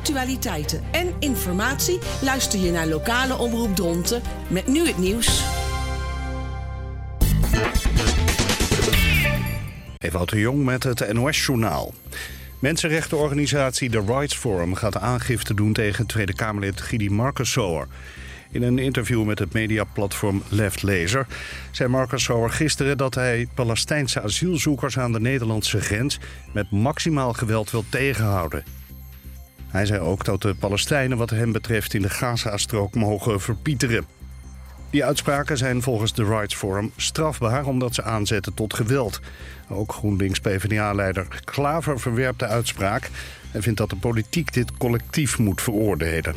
actualiteiten en informatie luister je naar lokale omroep Dronten met nu het nieuws. Ewout de Jong met het NOS-journaal. Mensenrechtenorganisatie The Rights Forum gaat aangifte doen tegen Tweede Kamerlid Gidi Marcusauer. In een interview met het mediaplatform Left Laser zei Marcusauer gisteren dat hij Palestijnse asielzoekers aan de Nederlandse grens met maximaal geweld wil tegenhouden. Hij zei ook dat de Palestijnen wat hem betreft in de Gaza-strook mogen verpieteren. Die uitspraken zijn volgens The Rights Forum strafbaar omdat ze aanzetten tot geweld. Ook GroenLinks-PvdA-leider Klaver verwerpt de uitspraak en vindt dat de politiek dit collectief moet veroordelen.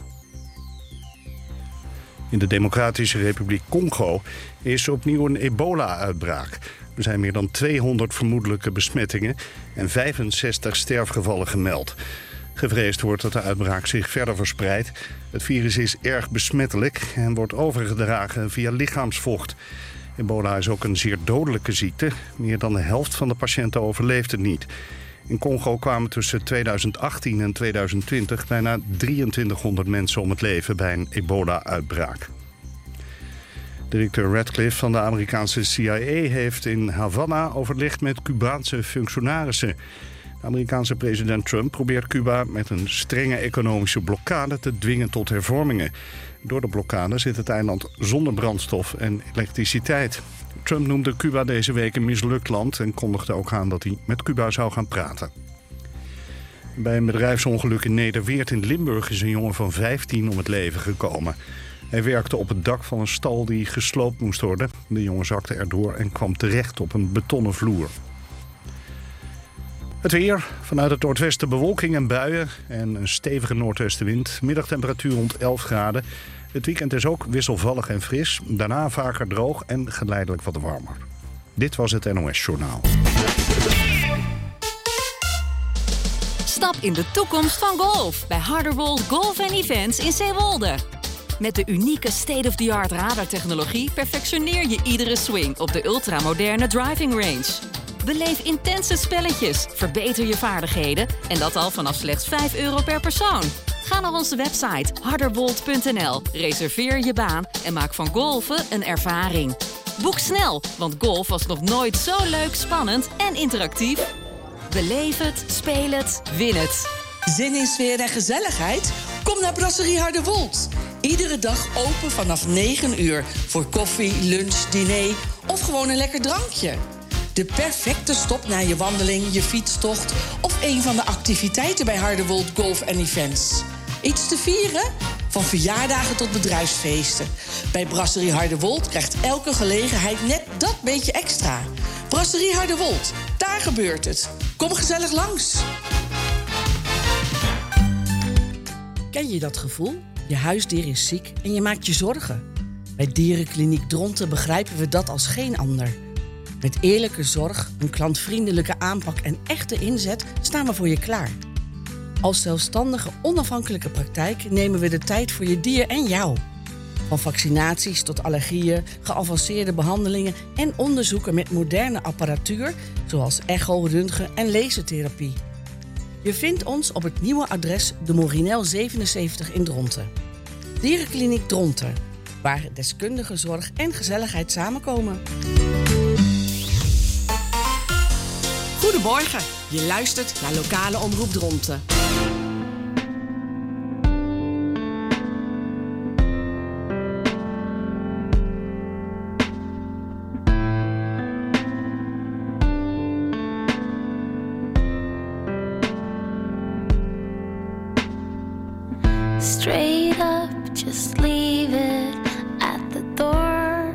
In de Democratische Republiek Congo is opnieuw een ebola-uitbraak. Er zijn meer dan 200 vermoedelijke besmettingen en 65 sterfgevallen gemeld. Gevreesd wordt dat de uitbraak zich verder verspreidt. Het virus is erg besmettelijk en wordt overgedragen via lichaamsvocht. Ebola is ook een zeer dodelijke ziekte. Meer dan de helft van de patiënten overleeft het niet. In Congo kwamen tussen 2018 en 2020 bijna 2300 mensen om het leven bij een ebola-uitbraak. Directeur Radcliffe van de Amerikaanse CIA heeft in Havana overlegd met Cubaanse functionarissen. De Amerikaanse president Trump probeert Cuba met een strenge economische blokkade te dwingen tot hervormingen. Door de blokkade zit het eiland zonder brandstof en elektriciteit. Trump noemde Cuba deze week een mislukt land en kondigde ook aan dat hij met Cuba zou gaan praten. Bij een bedrijfsongeluk in Nederweert in Limburg is een jongen van 15 om het leven gekomen. Hij werkte op het dak van een stal die gesloopt moest worden. De jongen zakte erdoor en kwam terecht op een betonnen vloer. Het weer, vanuit het noordwesten bewolking en buien en een stevige noordwestenwind. Middagtemperatuur rond 11 graden. Het weekend is ook wisselvallig en fris. Daarna vaker droog en geleidelijk wat warmer. Dit was het NOS-journaal. Stap in de toekomst van golf bij Harderwold Golf & Events in Zeewolde. Met de unieke state-of-the-art radartechnologie perfectioneer je iedere swing op de ultramoderne driving range. Beleef intense spelletjes, verbeter je vaardigheden en dat al vanaf slechts €5 per persoon. Ga naar onze website harderwold.nl, reserveer je baan en maak van golfen een ervaring. Boek snel, want golf was nog nooit zo leuk, spannend en interactief. Beleef het, speel het, win het. Zin in sfeer en gezelligheid? Kom naar Brasserie Harderwold. Iedere dag open vanaf 9 uur voor koffie, lunch, diner of gewoon een lekker drankje. De perfecte stop na je wandeling, je fietstocht of een van de activiteiten bij Harderwold Golf & Events. Iets te vieren? Van verjaardagen tot bedrijfsfeesten. Bij Brasserie Harderwold krijgt elke gelegenheid net dat beetje extra. Brasserie Harderwold, daar gebeurt het. Kom gezellig langs. Ken je dat gevoel? Je huisdier is ziek en je maakt je zorgen. Bij Dierenkliniek Dronten begrijpen we dat als geen ander. Met eerlijke zorg, een klantvriendelijke aanpak en echte inzet staan we voor je klaar. Als zelfstandige, onafhankelijke praktijk nemen we de tijd voor je dier en jou. Van vaccinaties tot allergieën, geavanceerde behandelingen en onderzoeken met moderne apparatuur zoals echo, röntgen en lasertherapie. Je vindt ons op het nieuwe adres de Morinel 77 in Dronten. Dierenkliniek Dronten, waar deskundige zorg en gezelligheid samenkomen. Goedemorgen, je luistert naar lokale omroep Dronten. Straight up, just leave it at the door.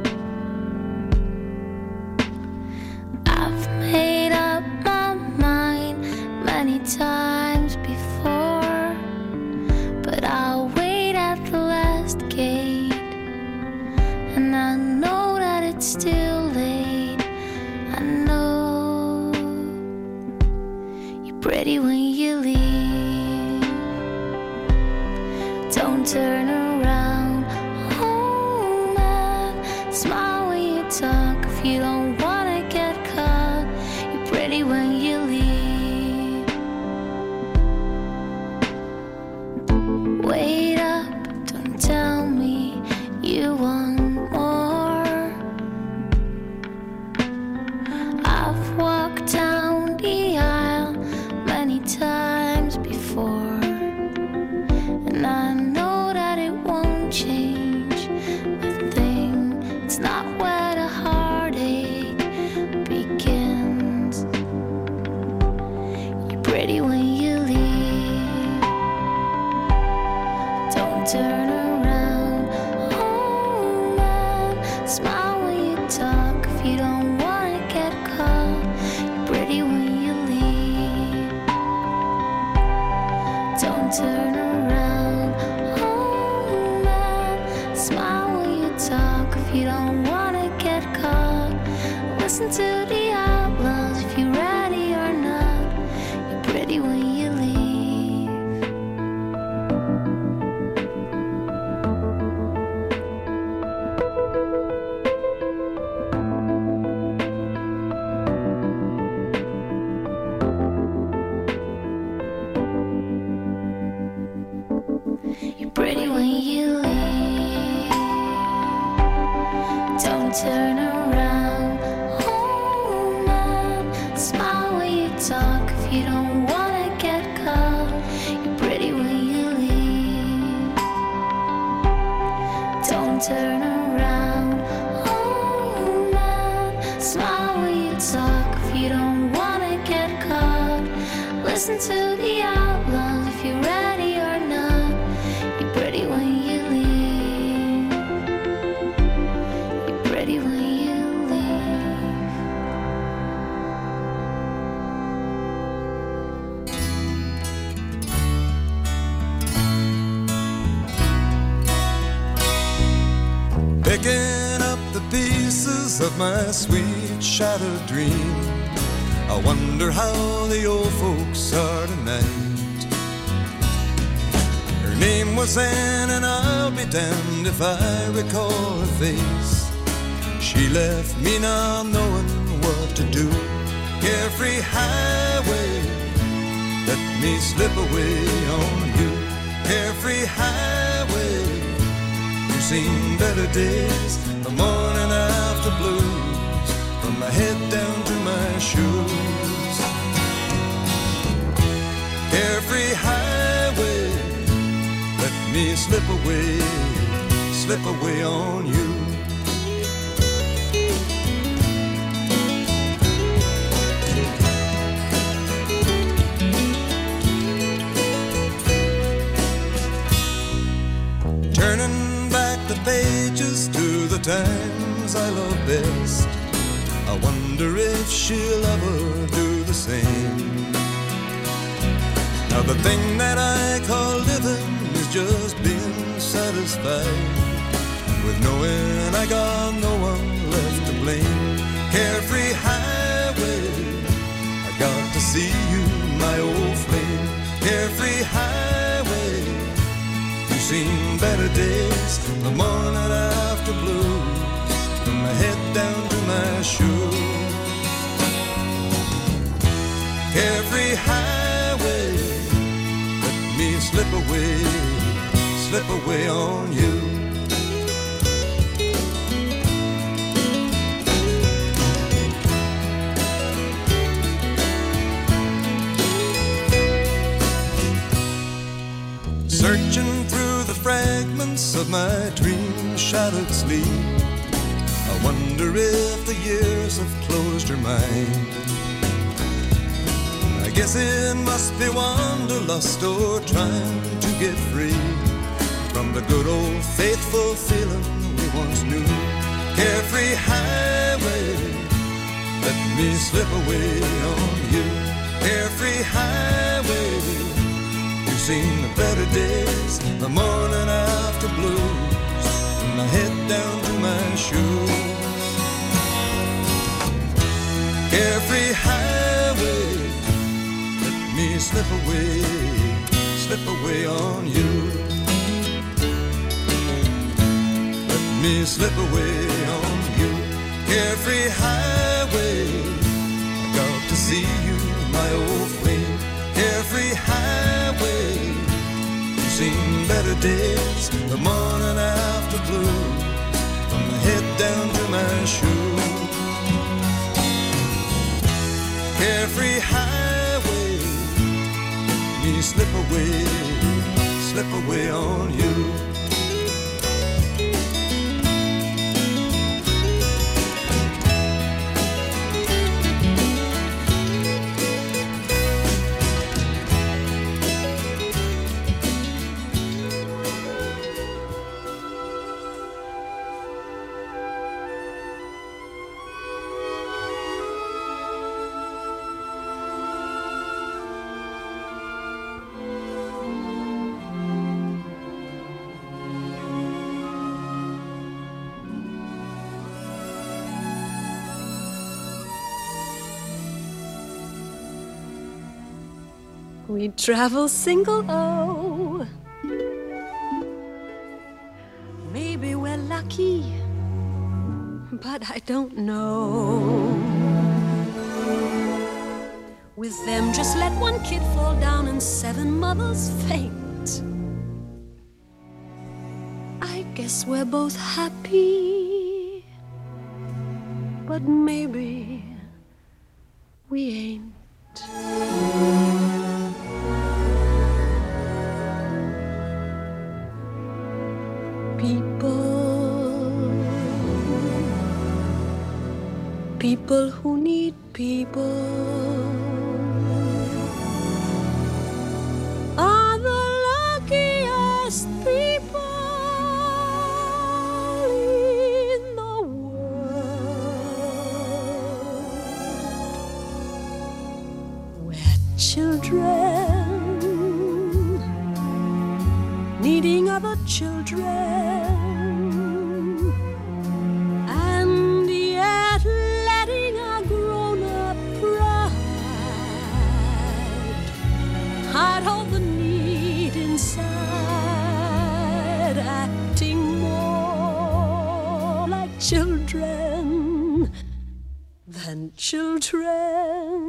I've made up my mind many times before, but I'll wait at the last gate, and I know that it's still late. I know you're pretty when you leave. Don't turn around, oh man, smile when you talk. If you don't wanna get caught, you're pretty when you leave. pretty when you leave. Don't turn around. Oh man, smile when you talk. If you don't wanna get caught, you're pretty when you leave. Don't turn around. Oh man, smile when you talk. If you don't wanna get caught, listen to the outlaws. If you're ready or not, you're pretty when you leave. You're pretty when you leave. Don't turn around. Oh man, smile when you talk. If you don't wanna get caught, you're pretty when you leave. Don't turn around. Oh man, smile when you talk. If you don't wanna get caught, listen to the outlaws. If you're ready or not, you're pretty when you leave. You're pretty when you leave. Picking up the pieces of my sweet shattered dream, I wonder how the old folks are tonight. Her name was Anne, and I'll be damned if I recall her face. She left me not knowing what to do. Carefree highway, let me slip away on you. Carefree highway, you've seen better days, the morning after blues, from my head down to my shoes. Carefree highway, let me slip away on you. Turning back the pages to the times I love best, I wonder if she'll ever do the same. Now the thing that I call living is just being satisfied with knowing I got no one left to blame. Carefree highway, I got to see you, my old flame. Carefree highway, you've seen better days, the morning after blues, from my head down to my shoes. Carefree highway, let me slip away on you. Searching through the fragments of my dream-shattered sleep, I wonder if the years have closed her mind. I guess it must be wanderlust or trying to get free from the good old faithful feeling we once knew. Carefree highway, let me slip away on you. Carefree highway, you've seen the better days, the morning after blues, from my head down to my shoes. Carefree highway, let me slip away on you. Let me slip away on you. Carefree highway, I got to see you, my old flame. Carefree highway, you've seen better days, the morning after blues, from my head down to my shoes. Carefree highway, let me slip away on you. we travel single, oh. Maybe we're lucky, but I don't know. With them, just let one kid fall down and 7 mothers faint. I guess we're both happy, but maybe we ain't. People who need people are the luckiest people in the world. We're children needing other children, and yet letting our grown-up pride hide all the need inside, acting more like children than children.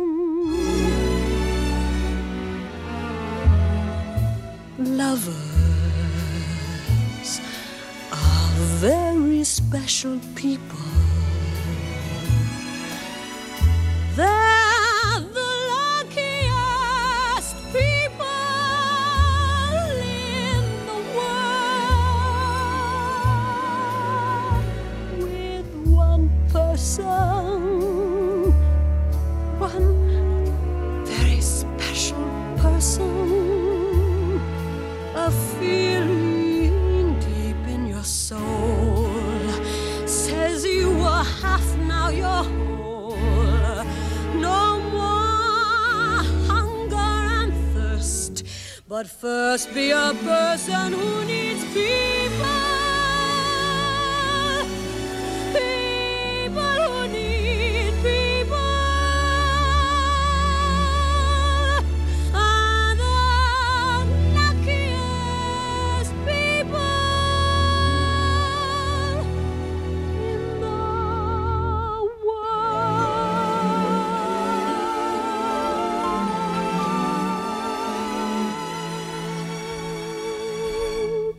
Lovers are very special people. They're the luckiest people in the world. With one person, one very special person, a feeling deep in your soul says you were half, now you're whole. No more hunger and thirst, but first be a person who needs people. People who need people are the luckiest people in the world.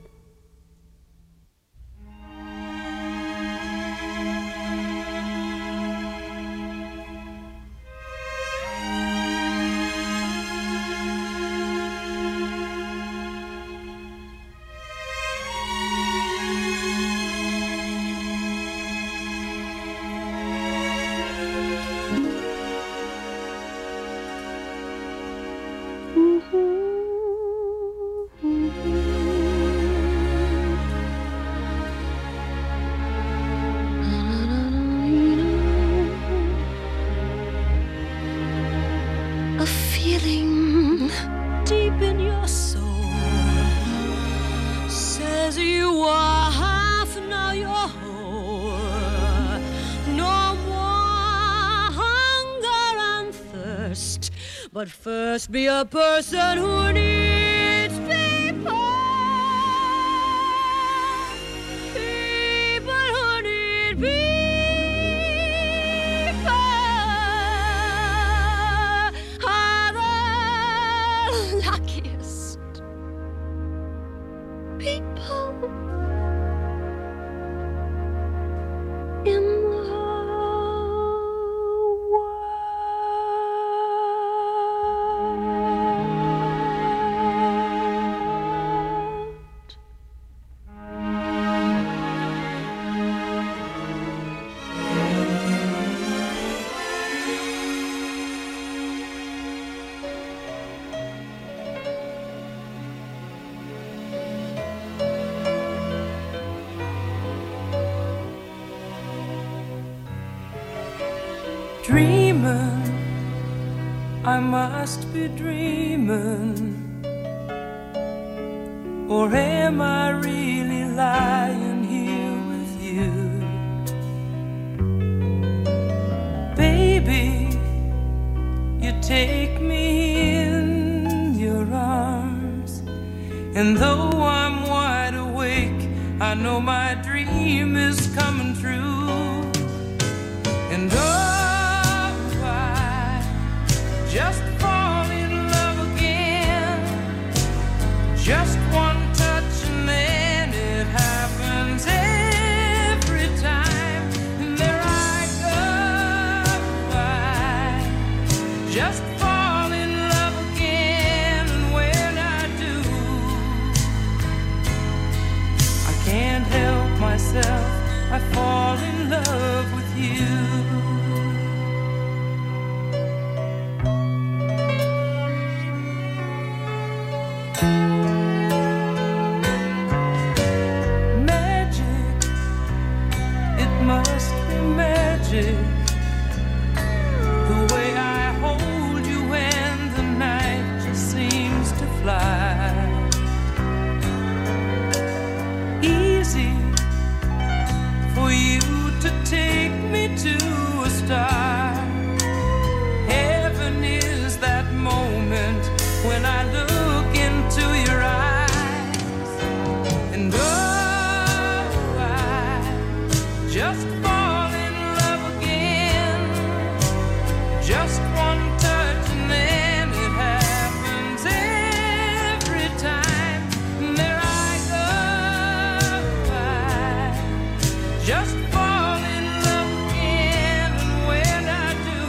A feeling deep in your soul says you are half, now you're whole. No more hunger and thirst, but first be a person who needs people. People who need people are the luckiest people in the world. Dreaming, I must be dreaming, or am I really lying here with you? Baby, you take me in And though I'm wide awake, I know my dream is coming true. And oh, I just fall in love again. Just one touch and then it happens every time. And there I go, I just fall in love again. And when I do, I can't help myself, I fall in love with you. Magic, it must be magic, the way I hold you when the night just seems to fly. Easy for you to take me to a star. Heaven is that moment when I look into your eyes. And oh, I just fall in love again. Just one touch and then it happens every time. And there I go, I just fall in love again. And when I do,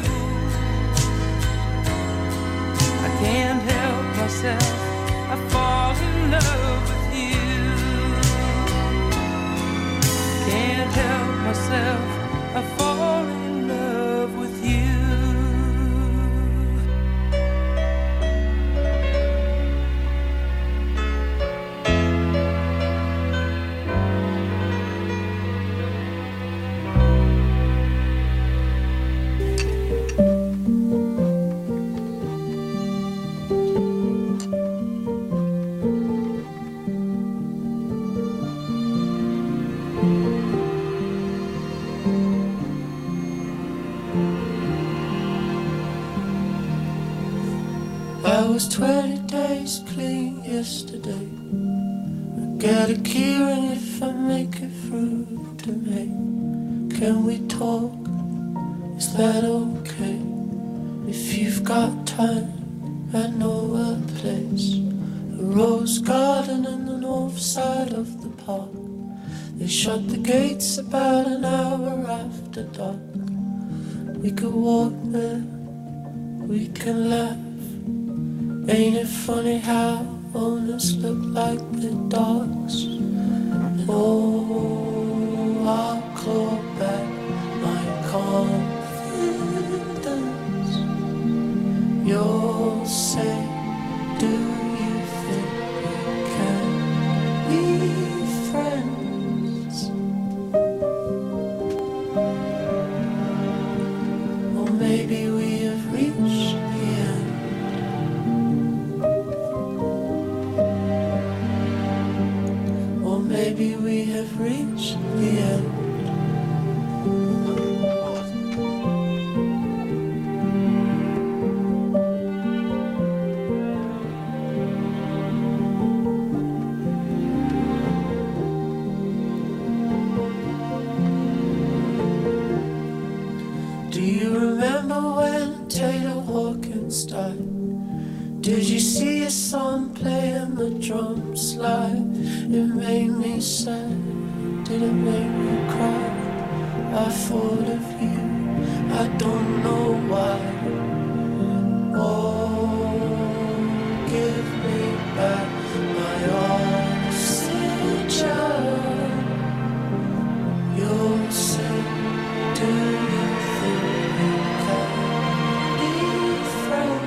I can't help myself, I fall in love with you. Can't help myself, I fall in love with you. I was 20 days clean yesterday. I got a key, and if I make it through today, can we talk? Is that okay? If you've got time, I know a place, a rose garden on the north side of the park. They shut the gates about an hour after dark. We could walk there, we can laugh. Ain't it funny how owners look like the dogs? And oh, I'll claw back my confidence. You'll say, do you think we can be friends? Or maybe we have reached the end. Maybe we have reached the end. Do you remember when Taylor Hawkins died? Did you see your son playing the drums live? It made me sad, did it make me cry? I thought of you, I don't know why. Oh, give me back my oxygen. You'll say, do you think we can be friends?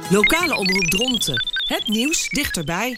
Lokale omroep Dronten. Het nieuws dichterbij.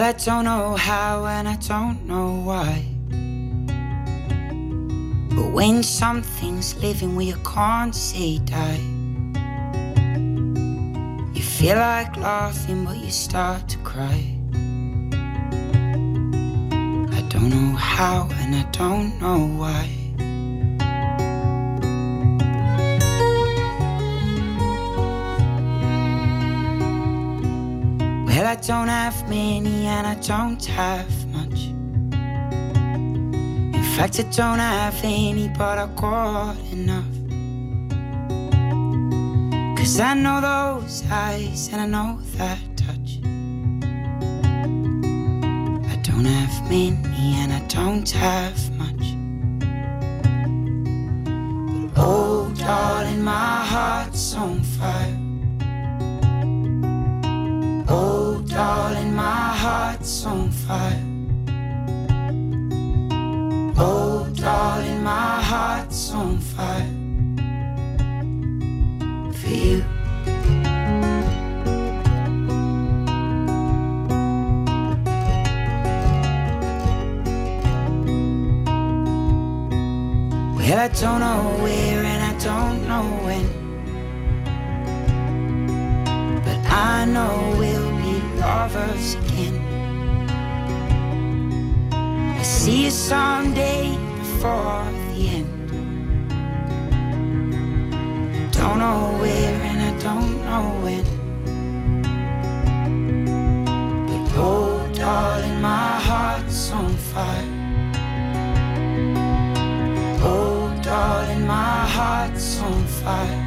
I don't know how and I don't know why. But when something's living where you can't say die, you feel like laughing but you start to cry. I don't know how and I don't know why. Well, I don't have many and I don't have much. In fact, I don't have any, but I got enough. 'Cause I know those eyes and I know that touch. I don't have many and I don't have much. But oh, darling, my heart's on fire. Oh, darling, my heart's on fire. Oh, darling, my heart's on fire. For you. Well, I don't know where and I don't know when, but I know we'll be lovers again. I see you someday before the end. Don't know where and I don't know when, but oh, darling, my heart's on fire. Oh, darling, my heart's on fire.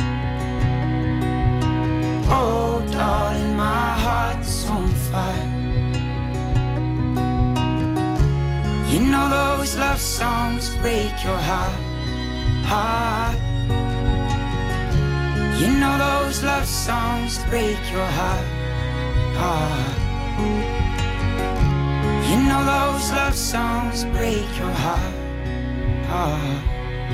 Oh, darling, my heart's on fire. You know those love songs break your heart, heart. You know those love songs break your heart, heart. You know those love songs break your heart, heart.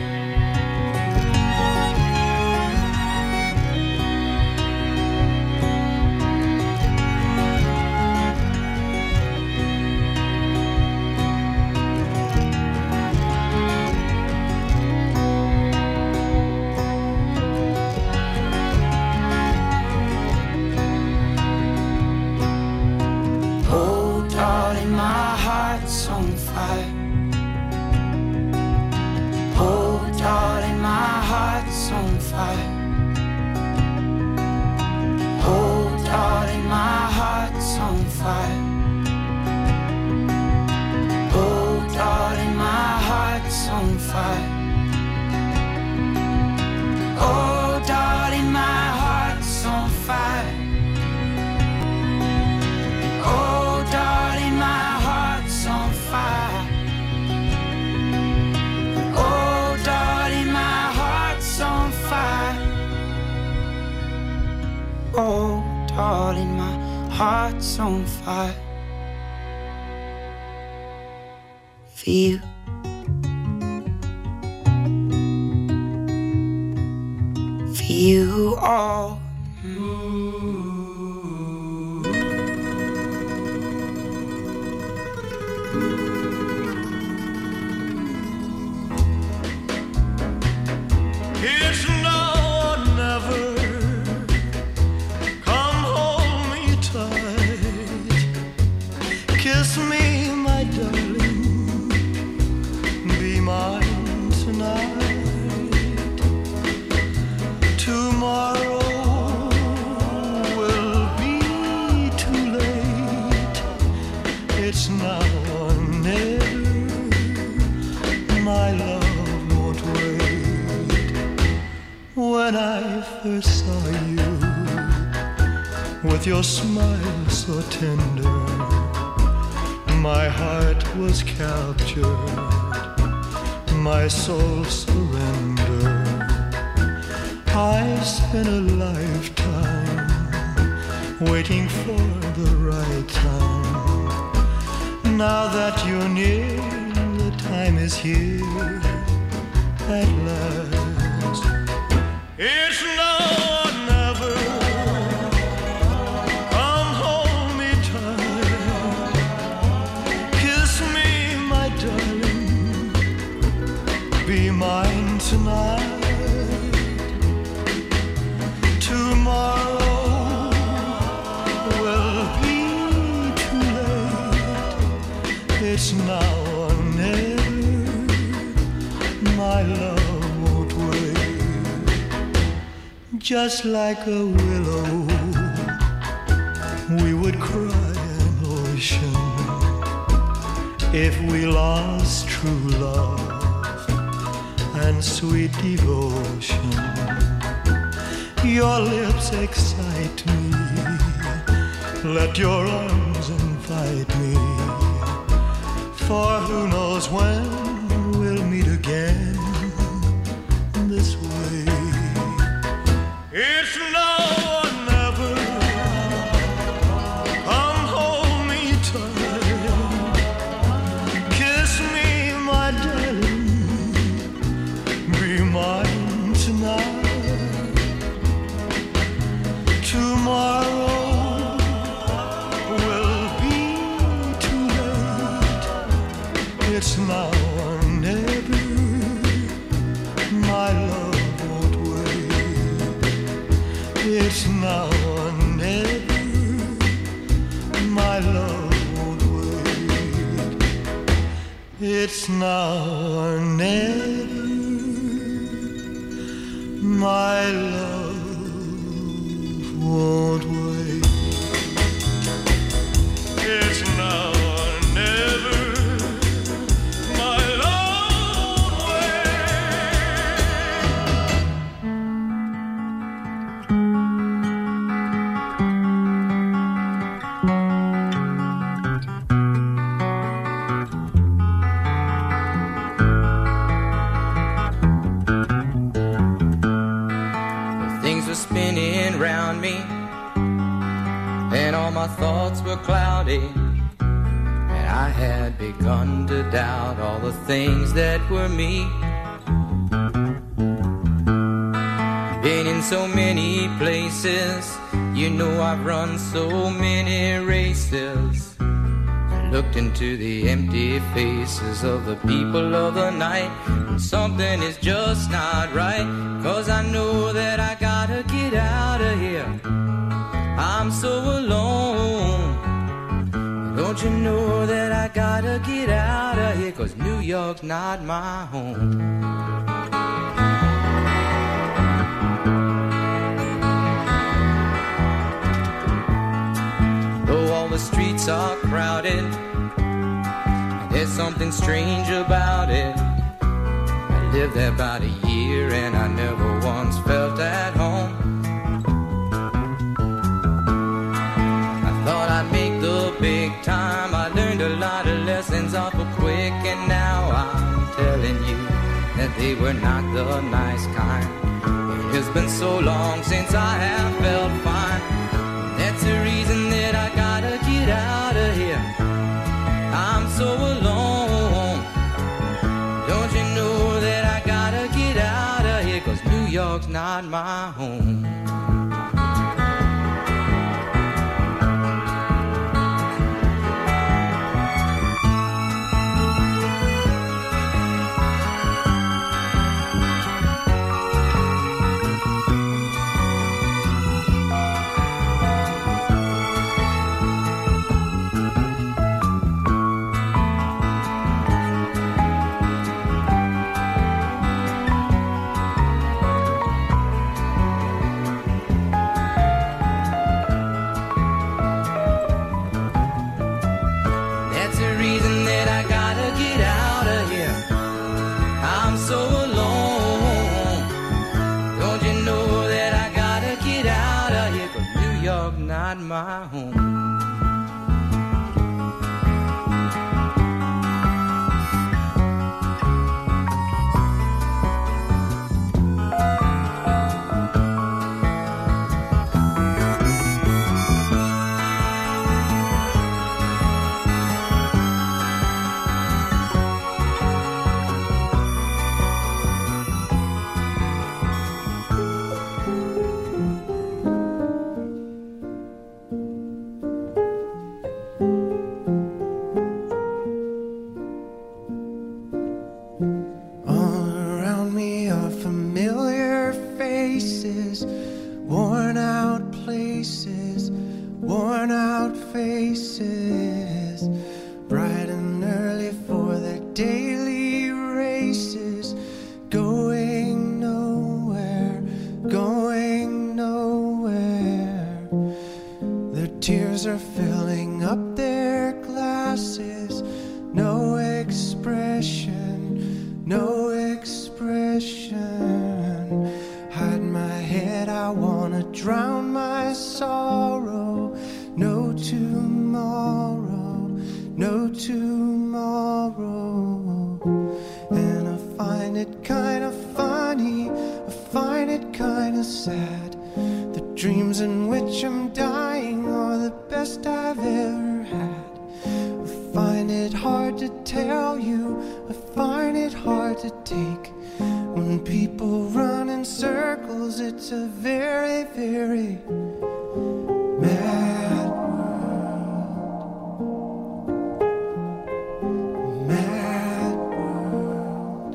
Oh, darling, my heart's on fire for you. For you all. It's now or never. Come hold me tight. Kiss me, my darling. Be mine tonight. Tomorrow will be too late. It's now or never. My love won't wait. When I first saw you, with your smile so tender, my heart was captured, my soul surrendered. I spent a lifetime waiting for the right time. Now that you're near, the time is here at last. It's now or never. Come hold me tight. tonight. Tomorrow will be too late. It's now or never. My love won't wait. Just like a willow, we would cry an ocean if we lost true love and sweet devotion. Your lips excite me, let your arms invite me, for who knows when we'll meet again this way. It's now or never. Come hold me tight, kiss me, my darling, be mine tonight. Tomorrow will be too late. It's now or never. My love won't wait. It's now or never. My love won't wait. It's now or never. My love won't wait. It's now or never. My love won't Things were spinning round me, and all my thoughts were cloudy, and I had begun to doubt all the things that were me. Been in so many places, you know I've run so many races, and looked into the empty faces of the people of the night, and something is just not right, 'cause I know that I gotta get out of here. I'm so alone. Don't you know that I gotta get out of here, 'cause New York's not my home. Though all the streets are crowded, there's something strange about it. I lived there about a year and I never once felt at home. I thought I'd make the big time. I learned a lot of lessons awful quick, and now I'm telling you that they were not the nice kind. It's been so long since I have felt fine. That's the reason that I gotta get out of here. I'm so alone. Don't you know that I gotta get out of here, 'cause New York's not my home. Not my home. worn out places, worn out faces, bright and early for their daily races, going nowhere, going nowhere. Their tears are filling up their glasses, no expression, no expression. Hide my head, I wanna drown my sorrow. No tomorrow, no tomorrow. And I find it kind of funny, I find it kind of sad. The dreams in which I'm dying are the best I've ever had. I find it hard to tell you, I find it hard to take. When people run in circles, it's a very, very mad world. Mad world.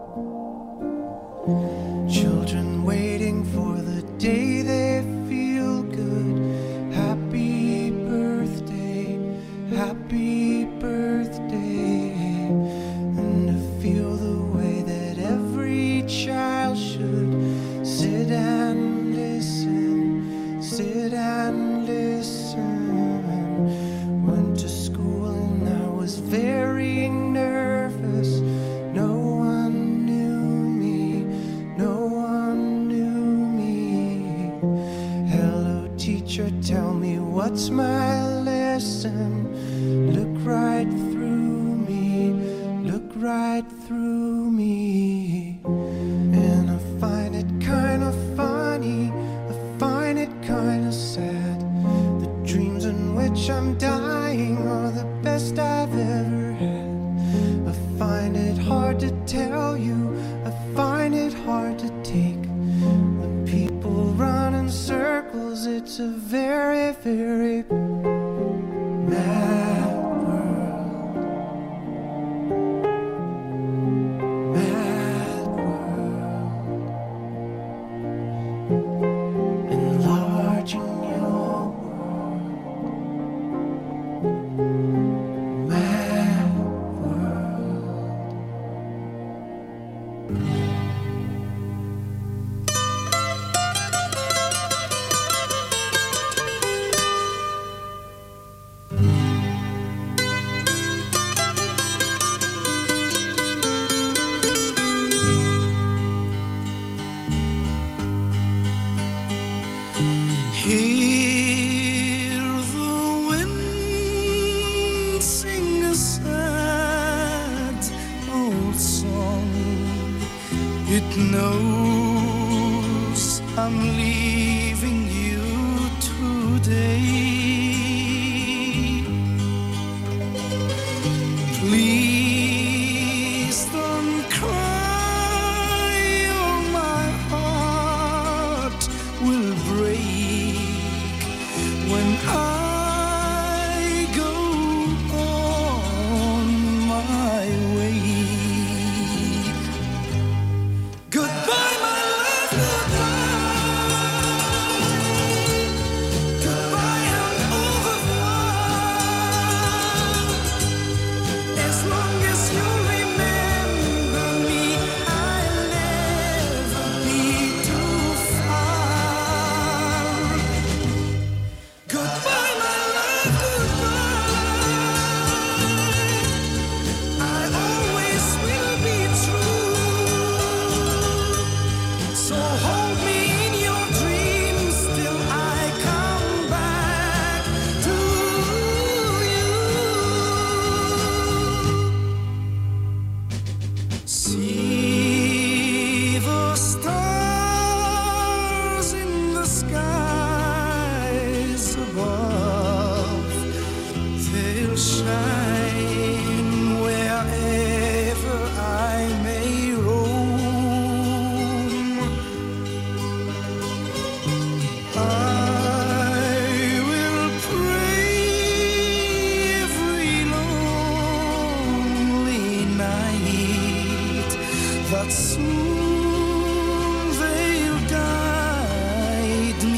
Children waiting for the day they feel good. Happy birthday, happy birthday. And to feel the way that every child should sit and listen, sit and listen. Went to school and I was very nervous. No one knew me, no one knew me. Hello teacher, tell me what's my lesson. Look right through me, look right through me. And I find it kind of funny, I find it kind of sad. The dreams in which I'm dying are the best I've ever had. I find it hard to tell you, I find it hard to take. When people run in circles, it's a very, very mad world. Mad world. Enlarging your world. Mad world. Hear the wind sing a sad old song. It knows I'm leaving you today. Please don't cry or my heart will break when I go on my way. Goodbye, my love, goodbye. Goodbye and au revoir. As long as you remember me, I'll never be too far. Goodbye, my love, goodbye. I always will be true. So hold me in your dreams till I come back to you. See the stars in the skies above. They'll shine wherever I may roam. I will pray every lonely night that soon they'll guide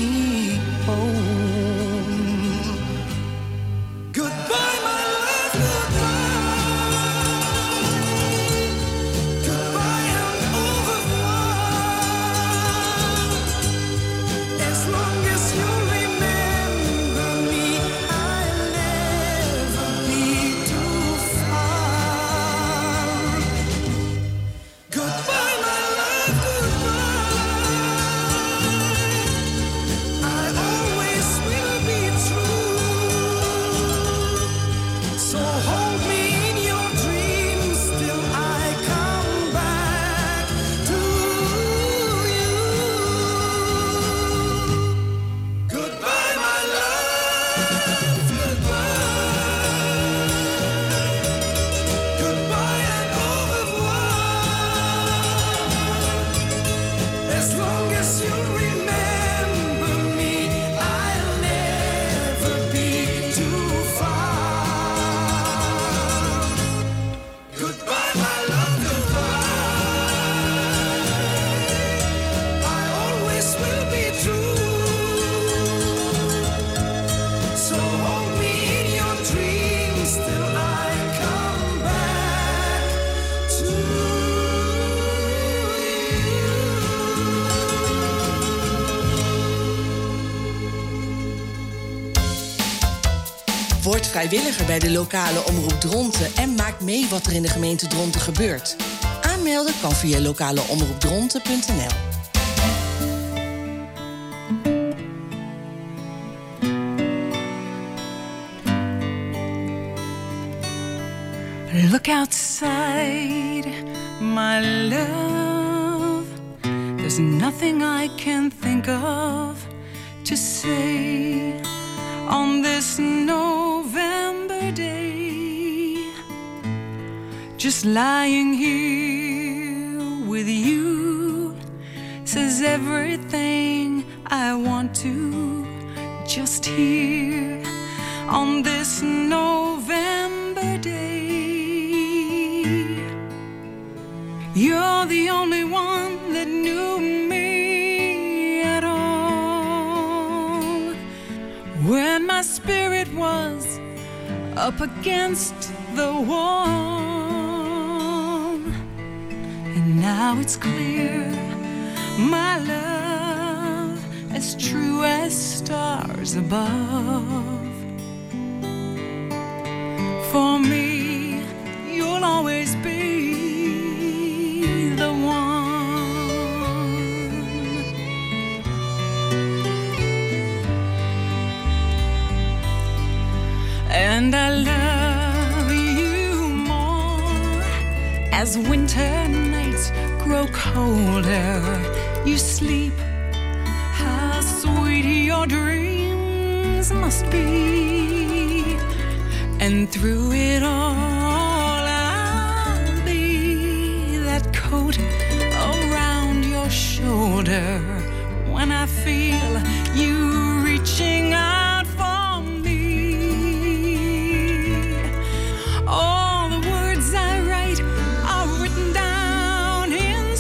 Word vrijwilliger bij de lokale omroep Dronten en maak mee wat er in de gemeente Dronten gebeurt. Aanmelden kan via lokaleomroepdronten.nl. Look outside, my love. There's nothing I can think of to say on this November day. Just lying here with you says everything I want to just hear on this November day. You're the only one that knew me at all when my spirit was up against the wall. And now it's clear, my love, as true as stars above. For me, you'll always be the one. And I love you more as winter nights grow colder. You sleep, how sweet your dreams must be. And through it all, I'll be that coat around your shoulder when I feel you reaching out for me. All the words I write are written down in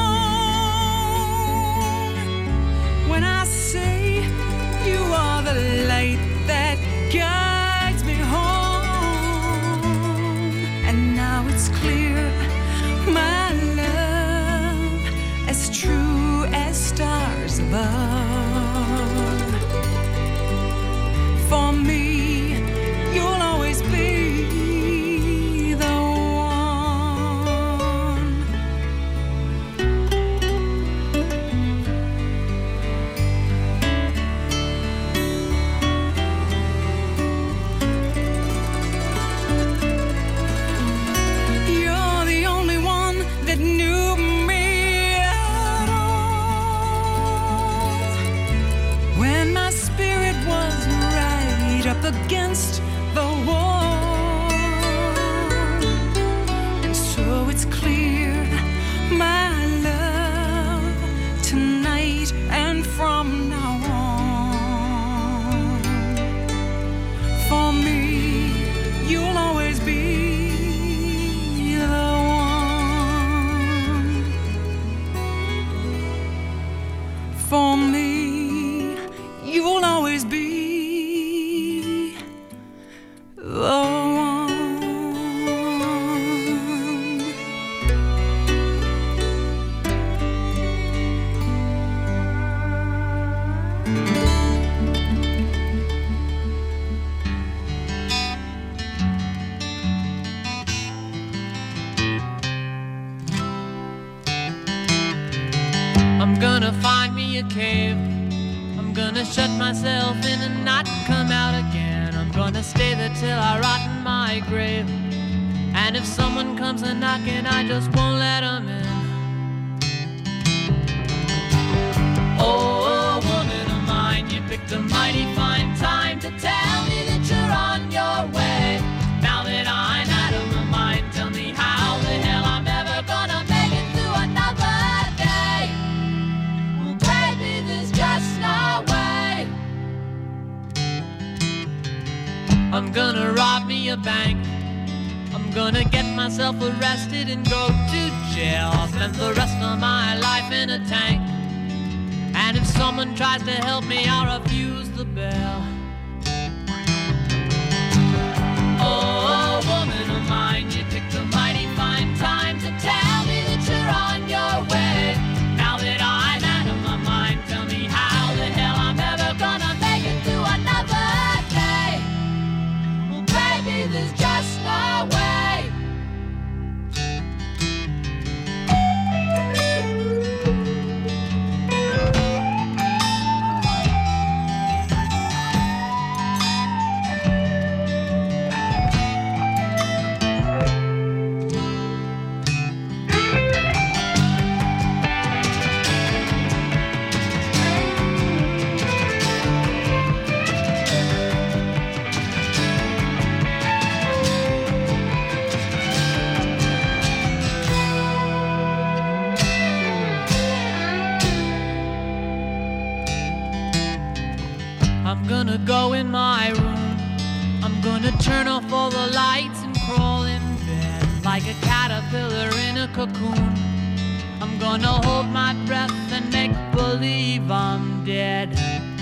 stone when I say you are the light that guides me home. And now it's clear, my love, as true as stars above. For me, you'll always be the one. You're the only one that knew me at all when my spirit was right up against the wall. And so it's clear, my love, tonight and from now on. For me, you'll always be the one. For me, you'll always be the one. I'm gonna find me a cave. I'm gonna shut myself in and not come out again. I'm gonna stay there till I rot in my grave. And if someone comes a knocking, I just won't let them in. Oh, woman of mine, you picked a mighty fine time to tell me that you're on your way. Now that I'm out of my mind, tell me how the hell I'm ever gonna make it through another day. Well, baby, there's just no way. I'm gonna rob me a bank. I'm gonna get myself arrested and go to jail. I'll spend the rest of my life in a tank. And if someone tries to help me, I'll refuse the bail. Oh, woman of mine, you picked a mighty fine time to tell me that you're on your way. Now that I'm out of my mind, tell me how the hell I'm ever gonna make it through another day. cocoon. I'm gonna hold my breath and make believe I'm dead.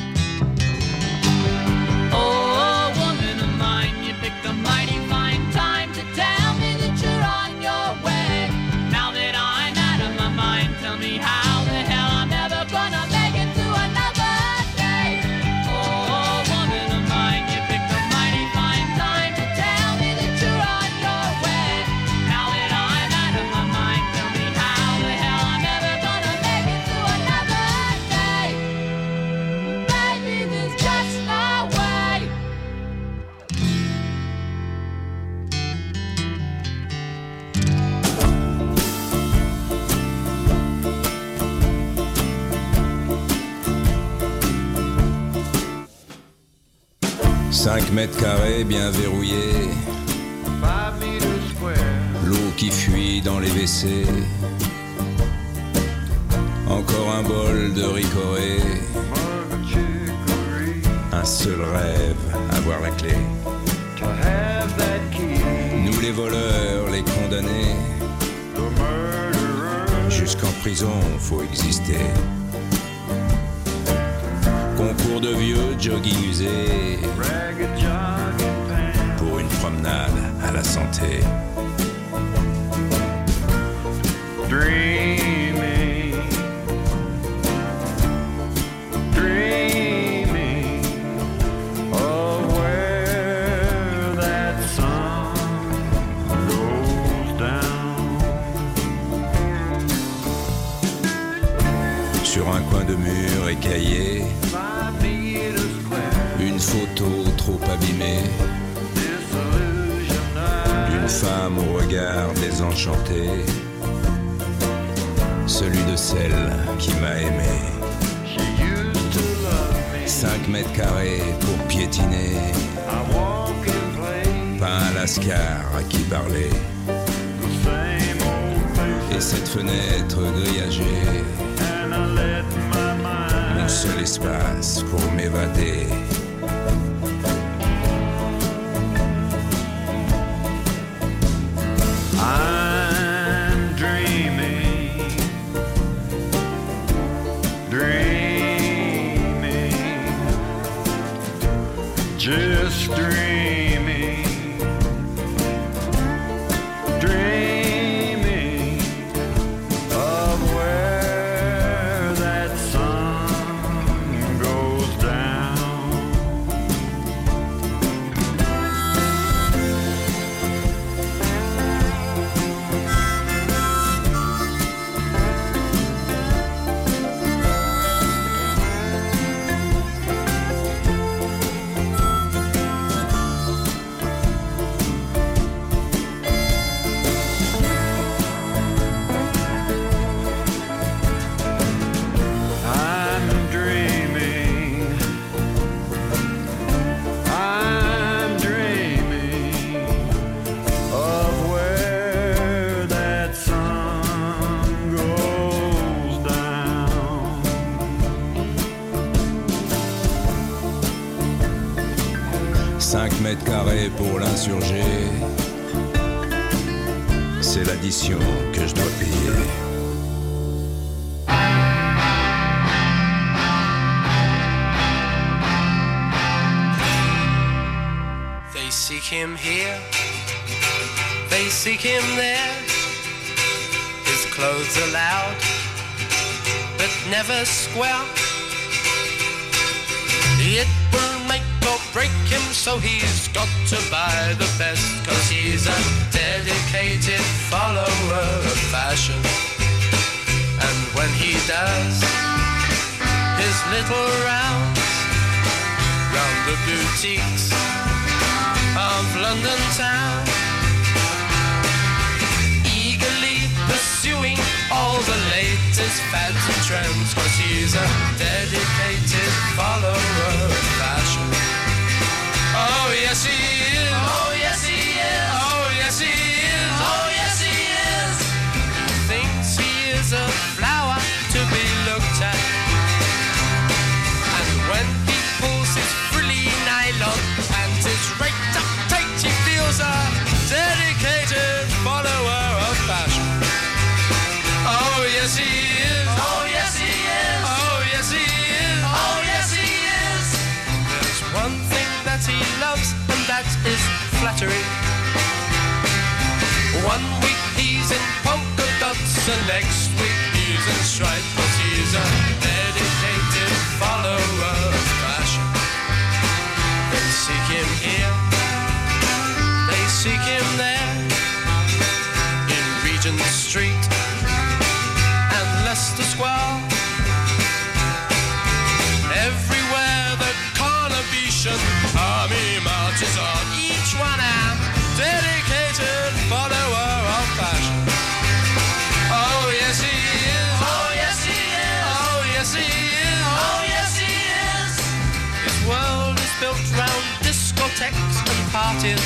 Oh, woman of mine, you picked a mighty fine time to tell me that you're on your way. Now that I'm out of my mind, tell me how the hell I'm ever gonna make it through another day. Oh, woman of mine, you picked a mighty fine time to tell me that you're on your way. Now that I'm out of my mind, tell me how the hell I'm ever gonna make it through another day. Baby, there's just no way. 5 mètres carrés bien verrouillés, l'eau qui fuit dans les WC, encore un bol de ricoré, un seul rêve, avoir la clé. Nous les voleurs, les condamnés, jusqu'en prison faut exister. Concours de vieux jogging usés, pour une promenade à la santé. Dreaming, dreaming of where that sun goes down. Sur un coin de mur écaillé, une photo trop abîmée d'une femme au regard désenchanté, celui de celle qui m'a aimé. 5 mètres carrés pour piétiner, pas un lascar à qui parler, et cette fenêtre grillagée, mon seul espace pour m'évader. I'm dreaming, dreaming, just dreaming, dreaming of where that sun goes down. I'm dreaming of where that sun goes down. 5 mètres carrés pour l'insurgé, c'est l'addition que je dois payer. They seek him here, they seek him there. His clothes are loud, but never square. It will make or break him, so he's got to buy the best, 'cause he's a dedicated follower of fashion. And when he does his little rounds round the boutiques of London town, eagerly pursuing all the latest fads and trends, 'cause he's a dedicated follower of fashion. Oh yes he is, oh yes he is, oh yes he is, oh yes he is. Thinks he is a flower to be looked at, and when he pulls his frilly nylon and his raked up tight, he feels a dedicated follower of fashion. yes he is. Oh yes he is. Oh yes he is. Oh yes he is. There's one thing that he loves, and that is flattery. One week he's in polka dots, and next week he's in stripes. But he's a dedicated follower of fashion. They seek him here, they seek him there, in Regent Street and Leicester Square. Everywhere the Carnation army marches on, each one a dedicated follower of fashion. Oh yes he is. Oh yes he is. Oh yes he is. Oh yes he is. His world is built round discotheques and parties.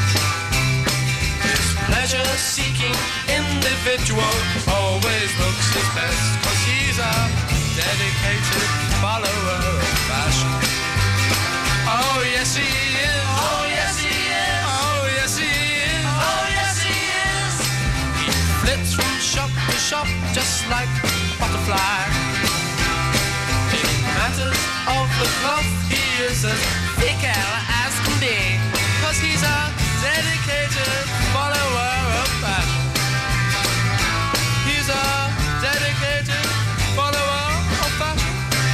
His pleasure-seeking individual always looks his best, 'cause he's a dedicated follower of fashion. Oh yes he is. Oh yes he is. Oh yes he is. Oh yes he is. He flits from shop to shop just like a butterfly. In matters of the cloth he is as fickle as can be, 'cause he's a dedicated follower of fashion. He's a dedicated follower of fashion.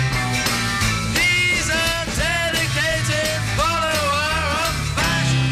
He's a dedicated follower of fashion.